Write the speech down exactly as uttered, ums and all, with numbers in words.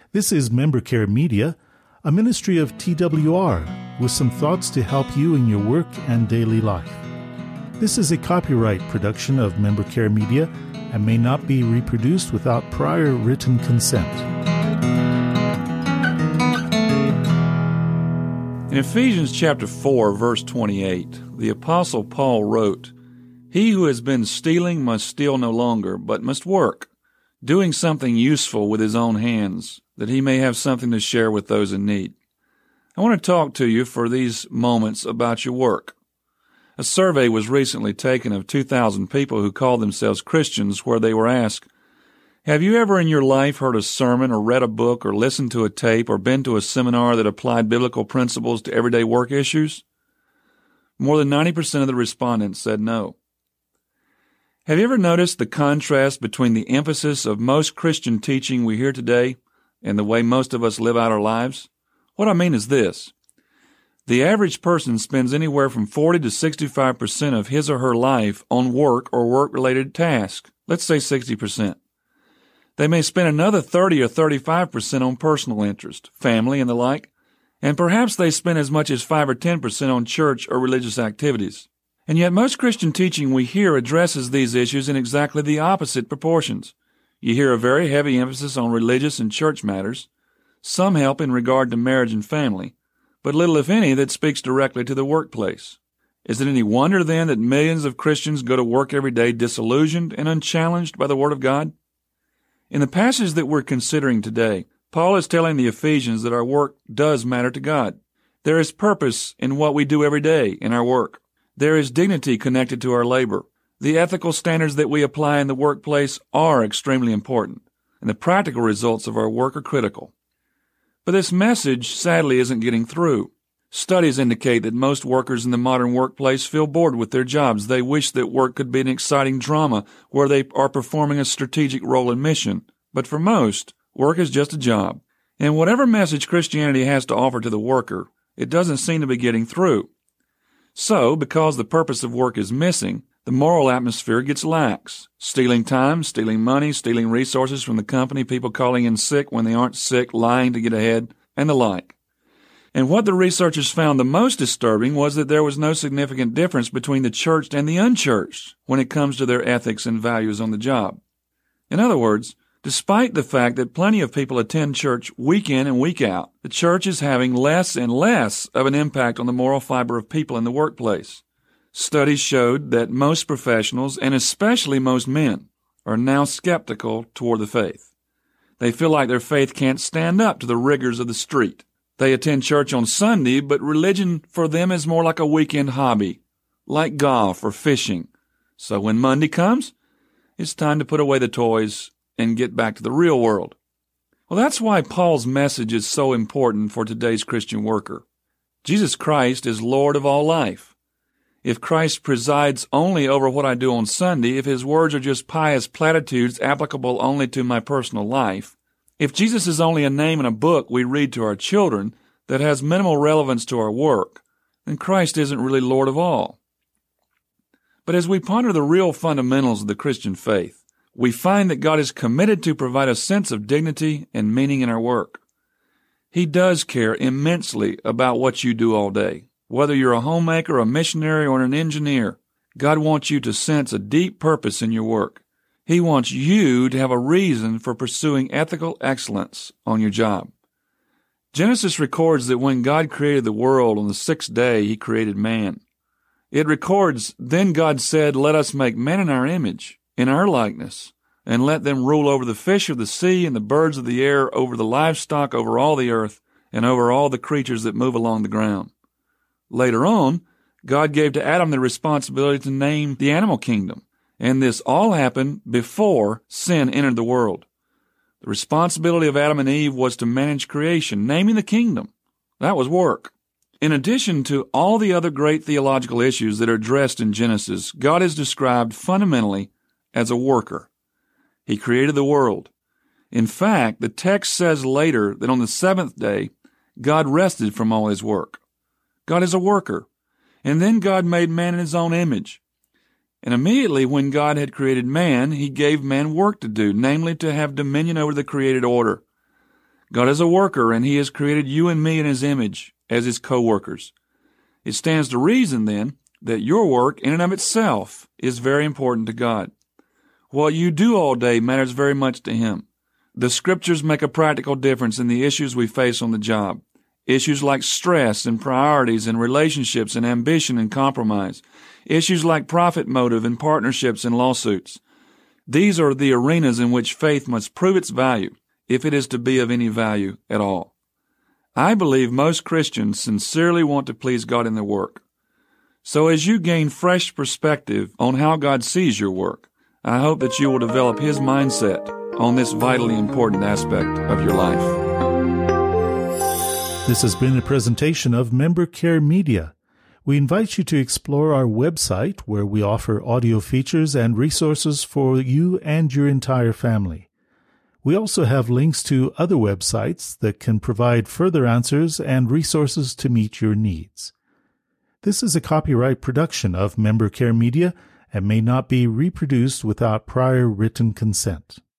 This is Member Care Media, a ministry of T W R, with some thoughts to help you in your work and daily life. This is a copyright production of Member Care Media and may not be reproduced without prior written consent. In Ephesians chapter four, verse twenty-eight, the Apostle Paul wrote, "He who has been stealing must steal no longer, but must work, doing something useful with his own hands, that he may have something to share with those in need." I want to talk to you for these moments about your work. A survey was recently taken of two thousand people who called themselves Christians, where they were asked, "Have you ever in your life heard a sermon or read a book or listened to a tape or been to a seminar that applied biblical principles to everyday work issues?" More than ninety percent of the respondents said no. Have you ever noticed the contrast between the emphasis of most Christian teaching we hear today and the way most of us live out our lives? What I mean is this. The average person spends anywhere from forty to sixty-five percent of his or her life on work or work-related tasks. Let's say sixty percent. They may spend another thirty or thirty-five percent on personal interest, family, and the like, and perhaps they spend as much as five or ten percent on church or religious activities. And yet most Christian teaching we hear addresses these issues in exactly the opposite proportions. You hear a very heavy emphasis on religious and church matters, some help in regard to marriage and family, but little, if any, that speaks directly to the workplace. Is it any wonder, then, that millions of Christians go to work every day disillusioned and unchallenged by the Word of God? In the passage that we're considering today, Paul is telling the Ephesians that our work does matter to God. There is purpose in what we do every day in our work. There is dignity connected to our labor. The ethical standards that we apply in the workplace are extremely important, and the practical results of our work are critical. But this message, sadly, isn't getting through. Studies indicate that most workers in the modern workplace feel bored with their jobs. They wish that work could be an exciting drama where they are performing a strategic role and mission. But for most, work is just a job. And whatever message Christianity has to offer to the worker, it doesn't seem to be getting through. So, because the purpose of work is missing, the moral atmosphere gets lax. Stealing time, stealing money, stealing resources from the company, people calling in sick when they aren't sick, lying to get ahead, and the like. And what the researchers found the most disturbing was that there was no significant difference between the churched and the unchurched when it comes to their ethics and values on the job. In other words, despite the fact that plenty of people attend church week in and week out, the church is having less and less of an impact on the moral fiber of people in the workplace. Studies showed that most professionals, and especially most men, are now skeptical toward the faith. They feel like their faith can't stand up to the rigors of the street. They attend church on Sunday, but religion for them is more like a weekend hobby, like golf or fishing. So when Monday comes, it's time to put away the toys and get back to the real world. Well, that's why Paul's message is so important for today's Christian worker. Jesus Christ is Lord of all life. If Christ presides only over what I do on Sunday, if his words are just pious platitudes applicable only to my personal life, if Jesus is only a name in a book we read to our children that has minimal relevance to our work, then Christ isn't really Lord of all. But as we ponder the real fundamentals of the Christian faith, we find that God is committed to provide a sense of dignity and meaning in our work. He does care immensely about what you do all day. Whether you're a homemaker, a missionary, or an engineer, God wants you to sense a deep purpose in your work. He wants you to have a reason for pursuing ethical excellence on your job. Genesis records that when God created the world on the sixth day, he created man. It records, "Then God said, let us make man in our image, in our likeness, and let them rule over the fish of the sea and the birds of the air, over the livestock, over all the earth, and over all the creatures that move along the ground." Later on, God gave to Adam the responsibility to name the animal kingdom, and this all happened before sin entered the world. The responsibility of Adam and Eve was to manage creation, naming the kingdom. That was work. In addition to all the other great theological issues that are addressed in Genesis, God is described fundamentally as a worker. He created the world. In fact, the text says later that on the seventh day, God rested from all his work. God is a worker. And then God made man in his own image. And immediately when God had created man, he gave man work to do, namely to have dominion over the created order. God is a worker, and He has created you and me in His image as His co-workers. It stands to reason, then, that your work in and of itself is very important to God. What you do all day matters very much to Him. The Scriptures make a practical difference in the issues we face on the job. Issues like stress and priorities and relationships and ambition and compromise. Issues like profit motive and partnerships and lawsuits. These are the arenas in which faith must prove its value, if it is to be of any value at all. I believe most Christians sincerely want to please God in their work. So as you gain fresh perspective on how God sees your work, I hope that you will develop His mindset on this vitally important aspect of your life. This has been a presentation of Member Care Media. We invite you to explore our website, where we offer audio features and resources for you and your entire family. We also have links to other websites that can provide further answers and resources to meet your needs. This is a copyright production of Member Care Media and may not be reproduced without prior written consent.